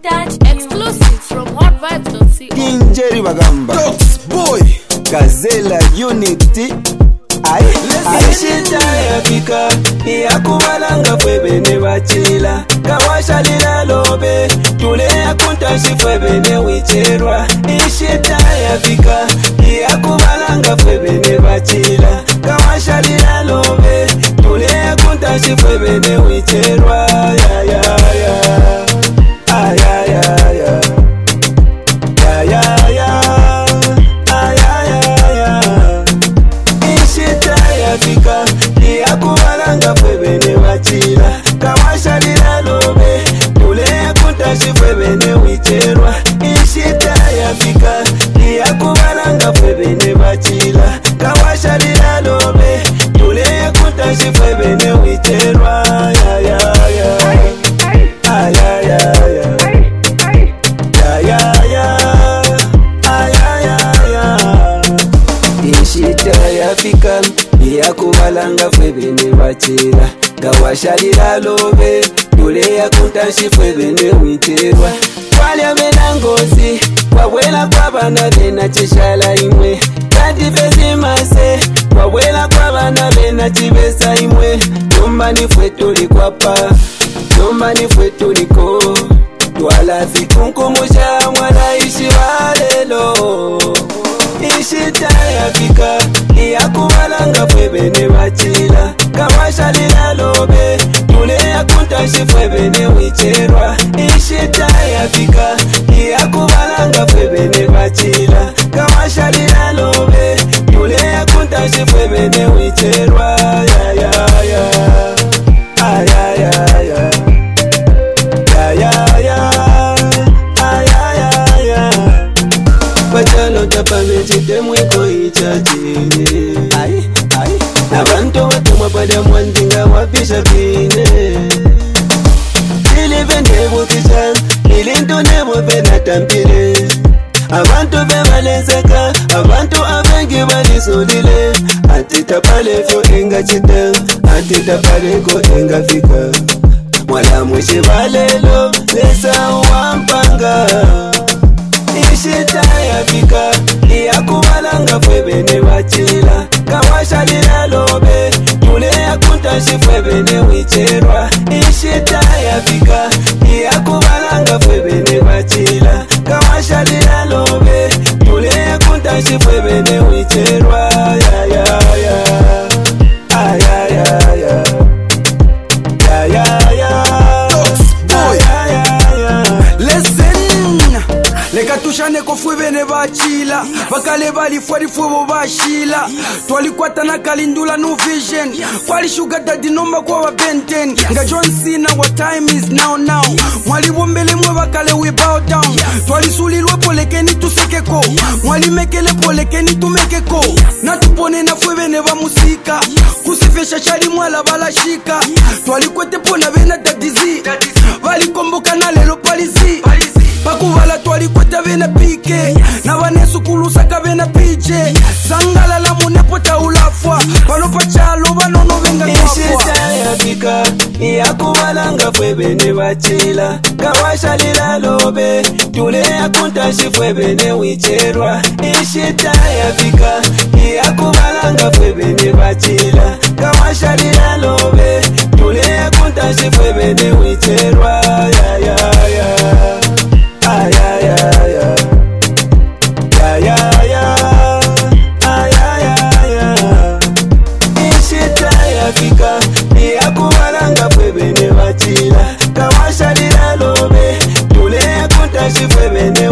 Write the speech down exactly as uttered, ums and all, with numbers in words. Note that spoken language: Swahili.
Touch exclusive from hot vibes dot co. Injeri bagamba Dogs boy Gazela Unity Ai Ishita ya fika ya kubalanga fwebene bachila kawasha lila lobe tule ya kuntashi fwebene wicherwa. Ishita ya fika ya kubalanga fwebene bachila kawasha lila lobe tule ya kuntashi fwebene wicherwa. Ya ya ya ay ya ya ya ya ya ya ay ya ya Ishita ya fika ya kubalanga fwebene bachila kawasha lila lobe tule ya kuntashi fwebene wicherwa. Ishita ya fika ya kubalanga fwebene bachila kawasha lila lobe tule ya kuntashi fwebene wicherwa. Ya ya ya ay ya ya ya ya ya ya ay ya ya Ishita ya fika ya kubalanga fwebene bachila kawasha lila lobe tule ya kuntashi fwebene wicherwa. Kwalya bena ngozi kwabwela kwabana bena chishala imwe kandi bezimase kwabwela kwabana bena chibesa imwe. Nyumbani fwe tuli kwapa nyumbani fwe tuliko twala zikunkumusha mwana ishi walelo. Ishita ya fika ya kubalanga fwebene bachila kawasha lila lobe tule ya kuntashi fwebene wicherwa. Ishita ya fika ya kubalanga fwebene bachila kawasha lila lobe tule ya kuntashi fwebene wicherwa. Ya ya ya ay ya ya ya ya ya ya ay ya ya Pachalo tapame chitemweko ichachine Ai, ai Nabantu watumwa pada mwandinga wapisha pine Ilive nebo kishan Ilintu nebo vena tampire Abantu bebalezeka Abantu abengi balisolile Antitapale fyo inga chita Antitapale ko inga fika Mwala mwishe balelo Lesa wampanga Ishita ya fika ya kubalanga fwebene bachila kawasha lila lobe tule ya kuntashi fwebene wicherwa. Ishita ya fika ya kubalanga fwebene bachila kawasha lila lobe tule ya kuntashi fwebene wicherwa. Ya ya ya ay ya ya ya ya ya ya Dogs boy ya ya ya Listen Leka tushane ko fwebene bachila bakale bali fwari fwebo bashila twalikwata na kalindula no vision kwali sugar daddy nomba kwa wa benten nga John Cena what time is now now mwali bombele mwe bakale we bow down twalisulilwe polekeni tusekeko mwali mekele polekeni tumekeko na tupone na fwebene ba musika kusifesha chali mwala balashika twalikwete pona bena dadizi balikomboka na lelo palizi bakuvala twalikweta bena pike na vanesukulusa ka bena piche sangala la munepo taulafwa panopa chalo vanono venga kwafwa. Ishita ya fika ya kubalanga fwebene bachila kawasha lila lobe tule ya kuntashi fwebene wicherwa. Ishita ya fika ya kubalanga fwebene bachila kawasha lila lobe tule ya kuntashi fwebene wicherwa. Ya ya ya ay ya ya ya ya ya ya ay ya ya Ishita ya fika ya kubalanga fwebene bachila kawasha lila lobe tule ya kuntashi fwebene